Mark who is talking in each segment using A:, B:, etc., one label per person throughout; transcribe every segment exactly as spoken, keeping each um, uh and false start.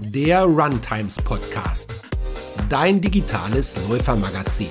A: der Runtimes Podcast, dein digitales Läufermagazin.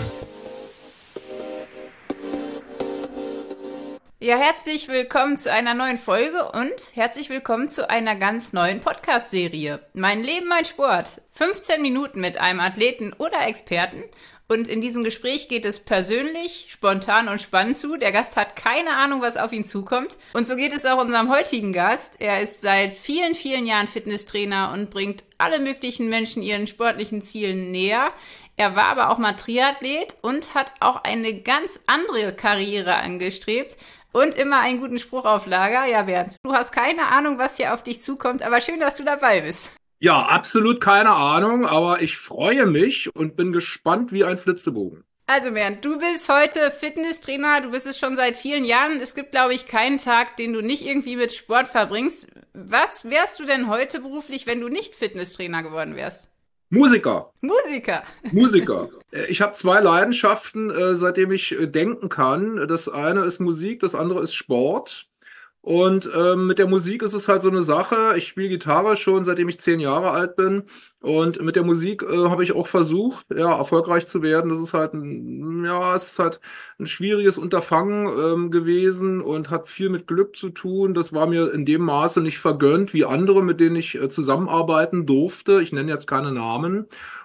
B: Ja, herzlich willkommen zu einer neuen Folge und herzlich willkommen zu einer ganz neuen Podcast-Serie. Mein Leben, mein Sport. fünfzehn Minuten mit einem Athleten oder Experten. Und in diesem Gespräch geht es persönlich, spontan und spannend zu. Der Gast hat keine Ahnung, was auf ihn zukommt. Und so geht es auch unserem heutigen Gast. Er ist seit vielen, vielen Jahren Fitnesstrainer und bringt alle möglichen Menschen ihren sportlichen Zielen näher. Er war aber auch mal Triathlet und hat auch eine ganz andere Karriere angestrebt. Und immer einen guten Spruch auf Lager. Ja, Bernd, du hast keine Ahnung, was hier auf dich zukommt, aber schön, dass du dabei bist.
C: Ja, absolut keine Ahnung, aber ich freue mich und bin gespannt wie ein Flitzebogen.
B: Also Bernd, du bist heute Fitnesstrainer, du bist es schon seit vielen Jahren. Es gibt, glaube ich, keinen Tag, den du nicht irgendwie mit Sport verbringst. Was wärst du denn heute beruflich, wenn du nicht Fitnesstrainer geworden wärst?
C: Musiker.
B: Musiker.
C: Musiker. Ich habe zwei Leidenschaften, äh, seitdem ich äh, denken kann. Das eine ist Musik, das andere ist Sport. Und ähm, mit der Musik ist es halt so eine Sache. Ich spiele Gitarre schon, seitdem ich zehn Jahre alt bin. Und mit der Musik äh, habe ich auch versucht, ja, erfolgreich zu werden. Das ist halt ein, ja, es ist halt ein schwieriges Unterfangen ähm, gewesen und hat viel mit Glück zu tun. Das war mir in dem Maße nicht vergönnt wie andere, mit denen ich äh, zusammenarbeiten durfte. Ich nenne jetzt keine Namen.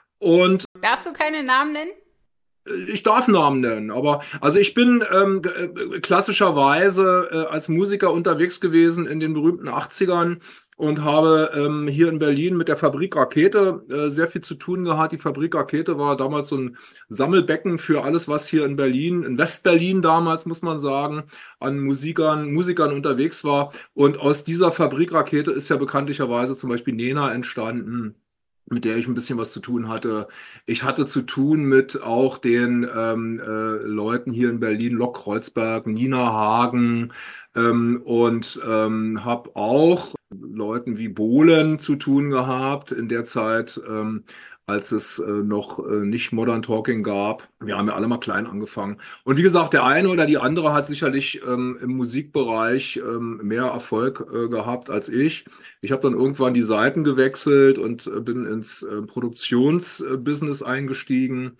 C: Und
B: Darfst du keine Namen nennen?
C: ich darf Namen nennen, aber also ich bin ähm, äh, klassischerweise äh, als Musiker unterwegs gewesen in den berühmten achtzigern und habe ähm, hier in Berlin mit der Fabrik Rakete äh, sehr viel zu tun gehabt. Die Fabrik Rakete war damals so ein Sammelbecken für alles, was hier in Berlin, in Westberlin damals, muss man sagen, an Musikern, Musikern unterwegs war. Und aus dieser Fabrik Rakete ist ja bekanntlicherweise zum Beispiel Nena entstanden, mit der ich ein bisschen was zu tun hatte. Ich hatte zu tun mit auch den ähm, äh, Leuten hier in Berlin, Lok Kreuzberg, Nina Hagen ähm, und ähm, habe auch Leuten wie Bohlen zu tun gehabt in der Zeit, ähm, als es äh, noch äh, nicht Modern Talking gab. Wir haben ja alle mal klein angefangen. Und wie gesagt, der eine oder die andere hat sicherlich ähm, im Musikbereich ähm, mehr Erfolg äh, gehabt als ich. Ich habe dann irgendwann die Seiten gewechselt und äh, bin ins äh, Produktionsbusiness eingestiegen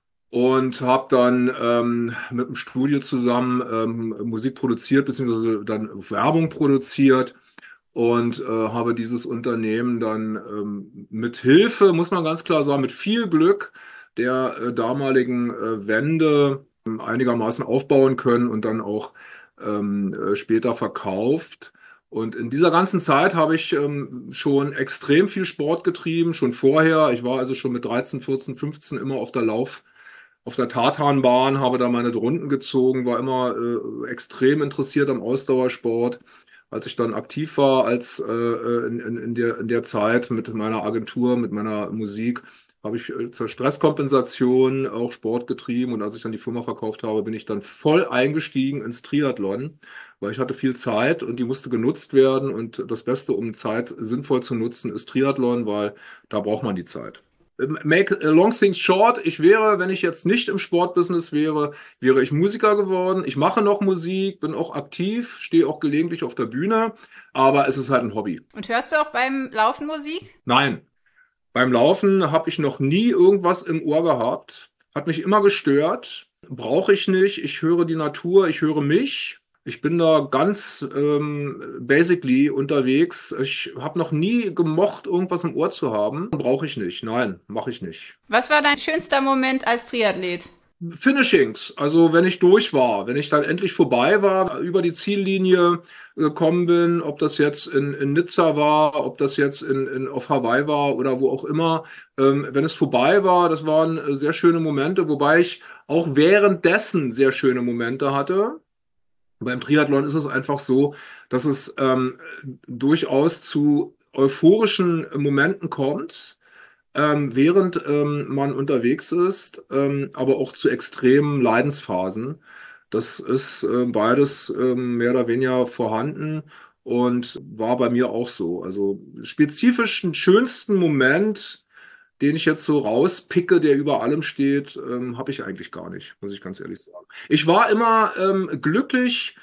C: und habe dann ähm, mit dem Studio zusammen ähm, Musik produziert, beziehungsweise dann Werbung produziert. Und äh, habe dieses Unternehmen dann ähm, mit Hilfe, muss man ganz klar sagen, mit viel Glück der äh, damaligen äh, Wende äh, einigermaßen aufbauen können und dann auch ähm, äh, später verkauft. Und in dieser ganzen Zeit habe ich ähm, schon extrem viel Sport getrieben, schon vorher. Ich war also schon mit dreizehn, vierzehn, fünfzehn immer auf der Lauf, auf der Tartanbahn, habe da meine Runden gezogen, war immer äh, extrem interessiert am Ausdauersport. Als ich dann aktiv war, als äh, in, in, in der, in der Zeit mit meiner Agentur, mit meiner Musik, habe ich äh, zur Stresskompensation auch Sport getrieben. Und als ich dann die Firma verkauft habe, bin ich dann voll eingestiegen ins Triathlon, weil ich hatte viel Zeit und die musste genutzt werden. Und das Beste, um Zeit sinnvoll zu nutzen, ist Triathlon, weil da braucht man die Zeit. Make a long things short. Ich wäre, wenn ich jetzt nicht im Sportbusiness wäre, wäre ich Musiker geworden. Ich mache noch Musik, bin auch aktiv, stehe auch gelegentlich auf der Bühne, aber es ist halt ein Hobby.
B: Und hörst du auch beim Laufen Musik?
C: Nein, beim Laufen habe ich noch nie irgendwas im Ohr gehabt. Hat mich immer gestört. Brauche ich nicht. Ich höre die Natur, ich höre mich. Ich bin da ganz ähm, basically unterwegs. Ich habe noch nie gemocht, irgendwas im Ohr zu haben. Brauche ich nicht. Nein, mache ich nicht.
B: Was war dein schönster Moment als Triathlet?
C: Finishings, also wenn ich durch war, wenn ich dann endlich vorbei war, über die Ziellinie gekommen bin, ob das jetzt in, in Nizza war, ob das jetzt in, in, auf Hawaii war oder wo auch immer, ähm, wenn es vorbei war, das waren sehr schöne Momente, wobei ich auch währenddessen sehr schöne Momente hatte. Beim Triathlon ist es einfach so, dass es ähm, durchaus zu euphorischen Momenten kommt, ähm, während ähm, man unterwegs ist, ähm, aber auch zu extremen Leidensphasen. Das ist äh, beides ähm, mehr oder weniger vorhanden und war bei mir auch so. Also spezifisch den schönsten Moment, den ich jetzt so rauspicke, der über allem steht, ähm, habe ich eigentlich gar nicht, muss ich ganz ehrlich sagen. Ich war immer ähm, glücklich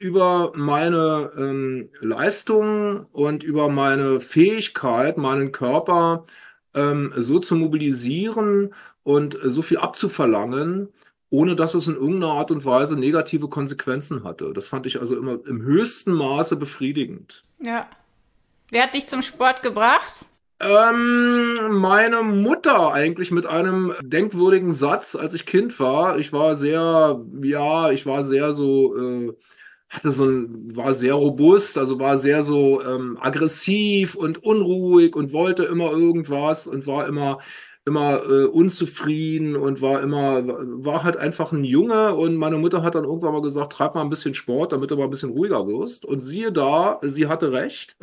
C: über meine ähm, Leistung und über meine Fähigkeit, meinen Körper ähm, so zu mobilisieren und äh, so viel abzuverlangen, ohne dass es in irgendeiner Art und Weise negative Konsequenzen hatte. Das fand ich also immer im höchsten Maße befriedigend.
B: Ja. Wer hat dich zum Sport gebracht?
C: Ähm, meine Mutter eigentlich mit einem denkwürdigen Satz, als ich Kind war. Ich war sehr, ja, ich war sehr so, äh, hatte so ein, war sehr robust, also war sehr so ähm, aggressiv und unruhig und wollte immer irgendwas und war immer immer äh, unzufrieden und war immer, war halt einfach ein Junge und meine Mutter hat dann irgendwann mal gesagt, treib mal ein bisschen Sport, damit du mal ein bisschen ruhiger wirst. Und siehe da, sie hatte recht.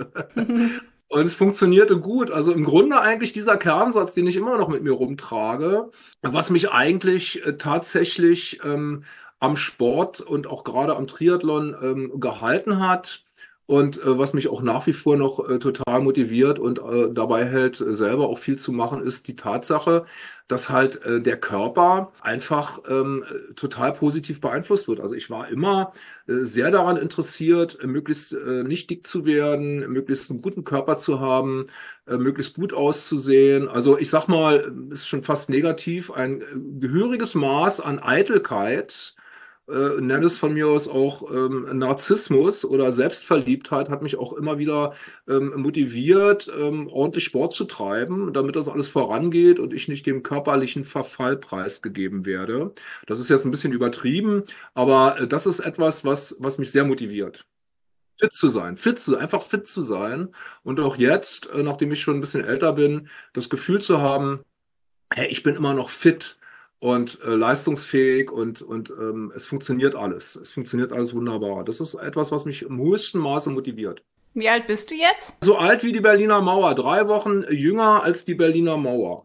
C: Und es funktionierte gut. Also im Grunde eigentlich dieser Kernsatz, den ich immer noch mit mir rumtrage, was mich eigentlich äh, tatsächlich ähm, am Sport und auch gerade am Triathlon ähm, gehalten hat und äh, was mich auch nach wie vor noch äh, total motiviert und äh, dabei hält, äh, selber auch viel zu machen, ist die Tatsache, dass halt äh, der Körper einfach ähm, total positiv beeinflusst wird. Also ich war immer äh, sehr daran interessiert, äh, möglichst äh, nicht dick zu werden, möglichst einen guten Körper zu haben, äh, möglichst gut auszusehen. Also ich sag mal, ist schon fast negativ, ein äh, gehöriges Maß an Eitelkeit, äh, nenne es von mir aus auch ähm, Narzissmus oder Selbstverliebtheit, hat mich auch immer wieder ähm, motiviert, ähm, ordentlich Sport zu treiben, damit das alles vorangeht und ich nicht dem körperlichen Verfall preisgegeben werde. Das ist jetzt ein bisschen übertrieben, aber äh, das ist etwas, was, was mich sehr motiviert. Fit zu sein, fit zu, einfach fit zu sein und auch jetzt, äh, nachdem ich schon ein bisschen älter bin, das Gefühl zu haben, hey, ich bin immer noch fit und äh, leistungsfähig und, und ähm, es funktioniert alles. Es funktioniert alles wunderbar. Das ist etwas, was mich im höchsten Maße motiviert.
B: Wie alt bist du jetzt?
C: So alt wie die Berliner Mauer, drei Wochen jünger als die Berliner Mauer.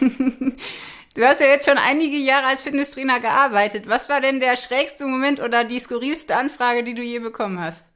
B: Du hast ja jetzt schon einige Jahre als Fitnesstrainer gearbeitet. Was war denn der schrägste Moment oder die skurrilste Anfrage, die du je bekommen hast?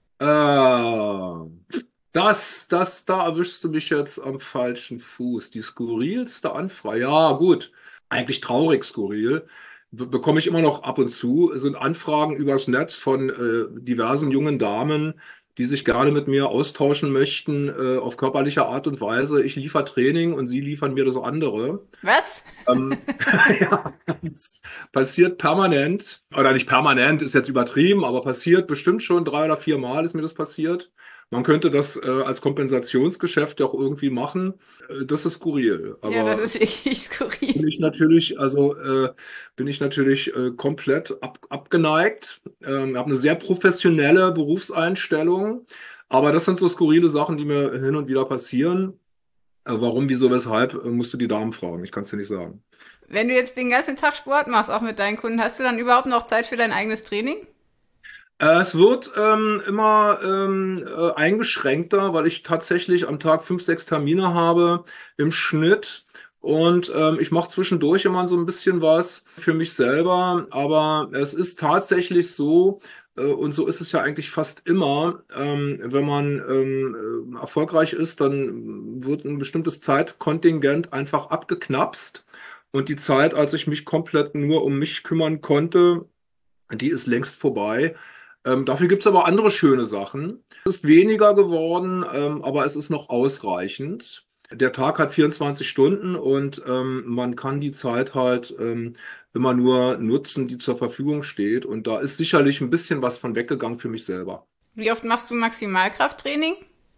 C: Äh, das, das, da erwischst du mich jetzt am falschen Fuß. Die skurrilste Anfrage. Ja, gut. Eigentlich traurig skurril. Be bekomme ich immer noch ab und zu. Es sind Anfragen übers Netz von äh, diversen jungen Damen, die sich gerne mit mir austauschen möchten, äh, auf körperliche Art und Weise. Ich liefere Training und sie liefern mir das andere.
B: Was?
C: Ähm, ja, das passiert permanent, oder nicht permanent, ist jetzt übertrieben, aber passiert bestimmt schon drei oder vier Mal ist mir das passiert. Man könnte das äh, als Kompensationsgeschäft ja auch irgendwie machen. Äh, das ist skurril,
B: Ja, das
C: aber
B: ist wirklich
C: bin
B: skurril.
C: ich natürlich, also äh, bin ich natürlich äh, komplett ab, abgeneigt. Ähm, habe eine sehr professionelle Berufseinstellung, aber das sind so skurrile Sachen, die mir hin und wieder passieren. Äh, warum, wieso, weshalb, äh, musst du die Damen fragen. Ich kann es dir nicht sagen.
B: Wenn du jetzt den ganzen Tag Sport machst, auch mit deinen Kunden, hast du dann überhaupt noch Zeit für dein eigenes Training?
C: Äh, Es wird ähm, immer ähm, äh, eingeschränkter, weil ich tatsächlich am Tag fünf, sechs Termine habe im Schnitt. Und ähm, ich mache zwischendurch immer so ein bisschen was für mich selber. Aber es ist tatsächlich so, äh, und so ist es ja eigentlich fast immer, ähm, wenn man ähm, äh, erfolgreich ist, dann wird ein bestimmtes Zeitkontingent einfach abgeknapst. Und die Zeit, als ich mich komplett nur um mich kümmern konnte, die ist längst vorbei. Ähm, dafür gibt's aber andere schöne Sachen. Es ist weniger geworden, ähm, aber es ist noch ausreichend. Der Tag hat vierundzwanzig Stunden und ähm, man kann die Zeit halt ähm, immer nur nutzen, die zur Verfügung steht. Und da ist sicherlich ein bisschen was von weggegangen für mich selber.
B: Wie oft machst du Maximalkrafttraining?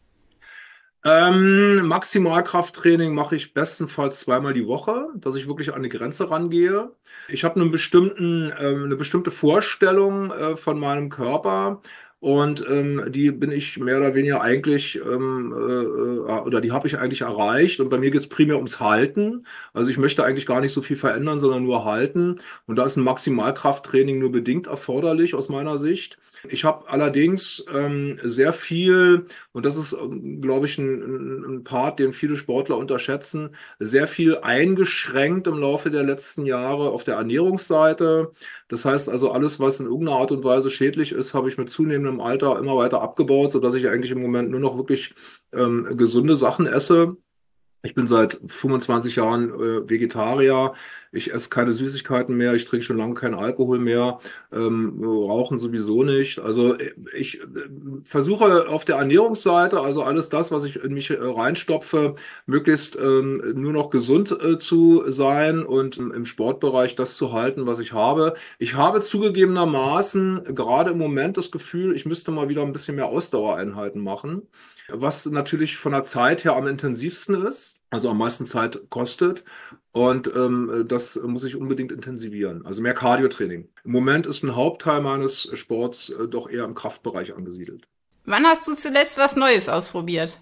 C: Ähm, Maximalkrafttraining mache ich bestenfalls zweimal die Woche, dass ich wirklich an die Grenze rangehe. Ich habe einen bestimmten, ähm, eine bestimmte Vorstellung äh, von meinem Körper und ähm, die bin ich mehr oder weniger eigentlich ähm, äh, äh, oder die habe ich eigentlich erreicht. Und bei mir geht es primär ums Halten. Also ich möchte eigentlich gar nicht so viel verändern, sondern nur halten. Und da ist ein Maximalkrafttraining nur bedingt erforderlich aus meiner Sicht. Ich habe allerdings ähm, sehr viel, und das ist, ähm, glaube ich, ein, ein ein Part, den viele Sportler unterschätzen, sehr viel eingeschränkt im Laufe der letzten Jahre auf der Ernährungsseite. Das heißt also, alles, was in irgendeiner Art und Weise schädlich ist, habe ich mit zunehmendem Alter immer weiter abgebaut, sodass ich eigentlich im Moment nur noch wirklich ähm, gesunde Sachen esse. Ich bin seit fünfundzwanzig Jahren äh, Vegetarier. Ich esse keine Süßigkeiten mehr, ich trinke schon lange keinen Alkohol mehr, ähm, rauchen sowieso nicht. Also ich äh, versuche auf der Ernährungsseite, also alles das, was ich in mich äh, reinstopfe, möglichst ähm, nur noch gesund äh, zu sein und ähm, im Sportbereich das zu halten, was ich habe. Ich habe zugegebenermaßen gerade im Moment das Gefühl, ich müsste mal wieder ein bisschen mehr Ausdauereinheiten machen, was natürlich von der Zeit her am intensivsten ist, also am meisten Zeit kostet. Und ähm, das muss ich unbedingt intensivieren. Also mehr Cardio-Training. Im Moment ist ein Hauptteil meines Sports äh, doch eher im Kraftbereich angesiedelt.
B: Wann hast du zuletzt was Neues ausprobiert?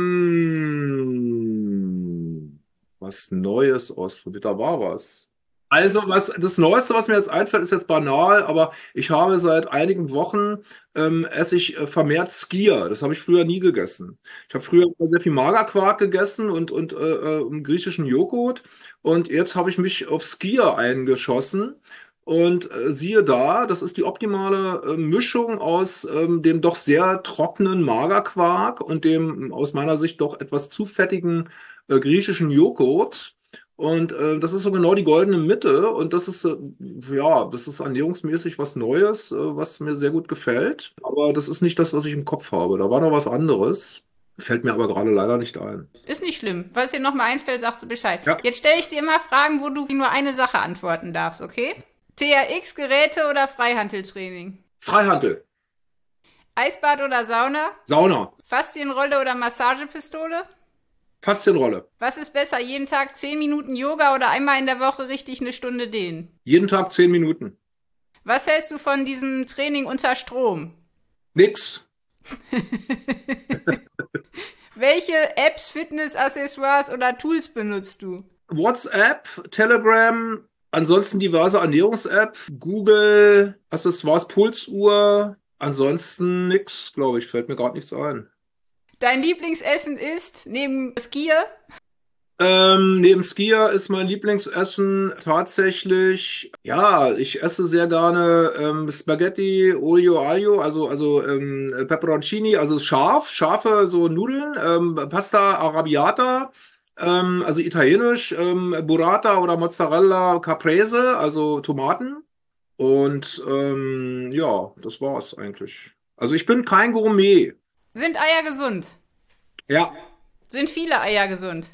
C: Mm, was Neues ausprobiert, da war was. Also, was das Neueste, was mir jetzt einfällt, ist jetzt banal, aber ich habe seit einigen Wochen ähm, esse ich äh, vermehrt Skyr. Das habe ich früher nie gegessen. Ich habe früher immer sehr viel Magerquark gegessen und, und äh, äh, griechischen Joghurt. Und jetzt habe ich mich auf Skyr eingeschossen. Und äh, siehe da, das ist die optimale äh, Mischung aus ähm, dem doch sehr trockenen Magerquark und dem aus meiner Sicht doch etwas zu fettigen äh, griechischen Joghurt. Und äh, das ist so genau die goldene Mitte. Und das ist, äh, ja, das ist ernährungsmäßig was Neues, äh, was mir sehr gut gefällt. Aber das ist nicht das, was ich im Kopf habe. Da war noch was anderes. Fällt mir aber gerade leider nicht ein.
B: Ist nicht schlimm. Falls dir nochmal einfällt, sagst du Bescheid.
C: Ja.
B: Jetzt stelle ich dir immer Fragen, wo du nur eine Sache antworten darfst, okay? T R X-Geräte oder Freihanteltraining?
C: Freihandel,
B: Eisbad oder Sauna?
C: Sauna,
B: Faszienrolle oder Massagepistole?
C: Faszienrolle.
B: Was ist besser, jeden Tag zehn Minuten Yoga oder einmal in der Woche richtig eine Stunde dehnen?
C: Jeden Tag zehn Minuten.
B: Was hältst du von diesem Training unter Strom?
C: Nix.
B: Welche Apps, Fitness-Accessoires oder Tools benutzt du?
C: WhatsApp, Telegram, ansonsten diverse Ernährungs-App, Google, Accessoires, Pulsuhr. Ansonsten nix, glaube ich. Fällt mir gerade nichts ein.
B: Dein Lieblingsessen ist, neben Skier?
C: Ähm, neben Skier ist mein Lieblingsessen tatsächlich, ja, ich esse sehr gerne ähm, Spaghetti Olio Aglio, also also ähm, Peperoncini, also scharf, scharfe so Nudeln, ähm, Pasta Arrabbiata, ähm, also italienisch, ähm, Burrata oder Mozzarella Caprese, also Tomaten. Und ähm, ja, das war's eigentlich. Also ich bin kein Gourmet.
B: Sind Eier gesund?
C: Ja.
B: Sind viele Eier gesund?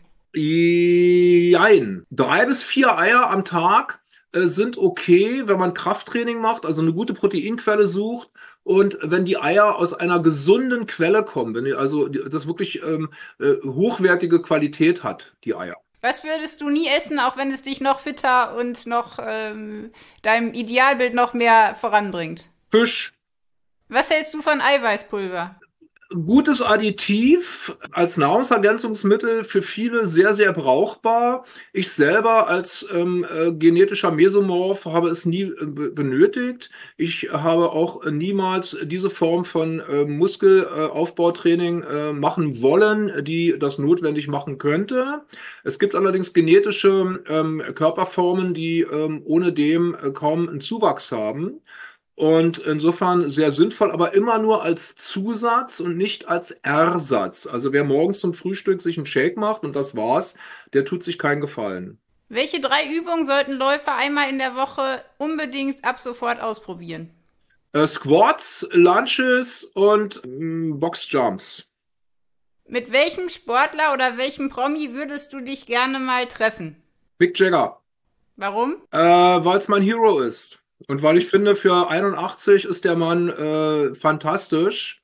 C: Jein. Drei bis vier Eier am Tag äh, sind okay, wenn man Krafttraining macht, also eine gute Proteinquelle sucht und wenn die Eier aus einer gesunden Quelle kommen, wenn die, also die, das wirklich ähm, äh, hochwertige Qualität hat, die Eier.
B: Was würdest du nie essen, auch wenn es dich noch fitter und noch ähm, deinem Idealbild noch mehr voranbringt?
C: Fisch.
B: Was hältst du von Eiweißpulver?
C: Gutes Additiv als Nahrungsergänzungsmittel für viele sehr, sehr brauchbar. Ich selber als ähm, äh, genetischer Mesomorph habe es nie äh, benötigt. Ich habe auch niemals diese Form von äh, Muskelaufbautraining äh, machen wollen, die das notwendig machen könnte. Es gibt allerdings genetische ähm, Körperformen, die ähm, ohne dem äh, kaum einen Zuwachs haben. Und insofern sehr sinnvoll, aber immer nur als Zusatz und nicht als Ersatz. Also wer morgens zum Frühstück sich einen Shake macht und das war's, der tut sich keinen Gefallen.
B: Welche drei Übungen sollten Läufer einmal in der Woche unbedingt ab sofort ausprobieren?
C: Äh, Squats, Lunges und ähm, Boxjumps.
B: Mit welchem Sportler oder welchem Promi würdest du dich gerne mal treffen?
C: Mick Jagger,
B: Warum?
C: äh, weil es mein Hero ist. Und weil ich finde, für einundachtzig ist der Mann äh, fantastisch.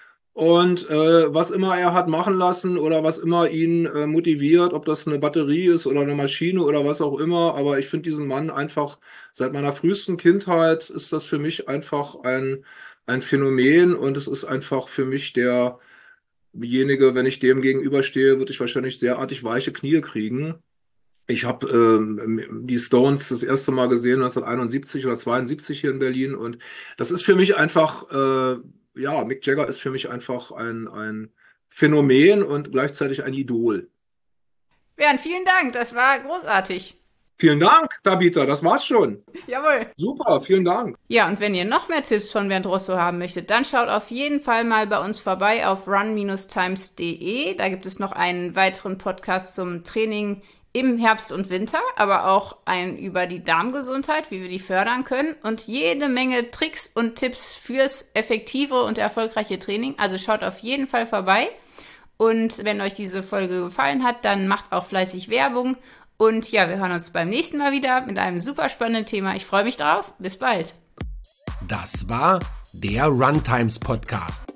C: Und äh, was immer er hat machen lassen oder was immer ihn äh, motiviert, ob das eine Batterie ist oder eine Maschine oder was auch immer, aber ich finde diesen Mann einfach, seit meiner frühesten Kindheit ist das für mich einfach ein, ein Phänomen und es ist einfach für mich derjenige, wenn ich dem gegenüberstehe, würde ich wahrscheinlich derartig weiche Knie kriegen. Ich habe ähm, die Stones das erste Mal gesehen neunzehnhunderteinundsiebzig oder zweiundsiebzig hier in Berlin und das ist für mich einfach, äh, ja, Mick Jagger ist für mich einfach ein, ein Phänomen und gleichzeitig ein Idol.
B: Bernd, vielen Dank, das war großartig.
C: Vielen Dank, Tabitha, das war's schon.
B: Jawohl.
C: Super, vielen Dank.
B: Ja, und wenn ihr noch mehr Tipps von Bernd Rosso haben möchtet, dann schaut auf jeden Fall mal bei uns vorbei auf run times punkt de. Da gibt es noch einen weiteren Podcast zum Training im Herbst und Winter, aber auch ein über die Darmgesundheit, wie wir die fördern können und jede Menge Tricks und Tipps fürs effektive und erfolgreiche Training. Also schaut auf jeden Fall vorbei. Und wenn euch diese Folge gefallen hat, dann macht auch fleißig Werbung. Und ja, wir hören uns beim nächsten Mal wieder mit einem super spannenden Thema. Ich freue mich drauf. Bis bald.
A: Das war der Runtimes Podcast.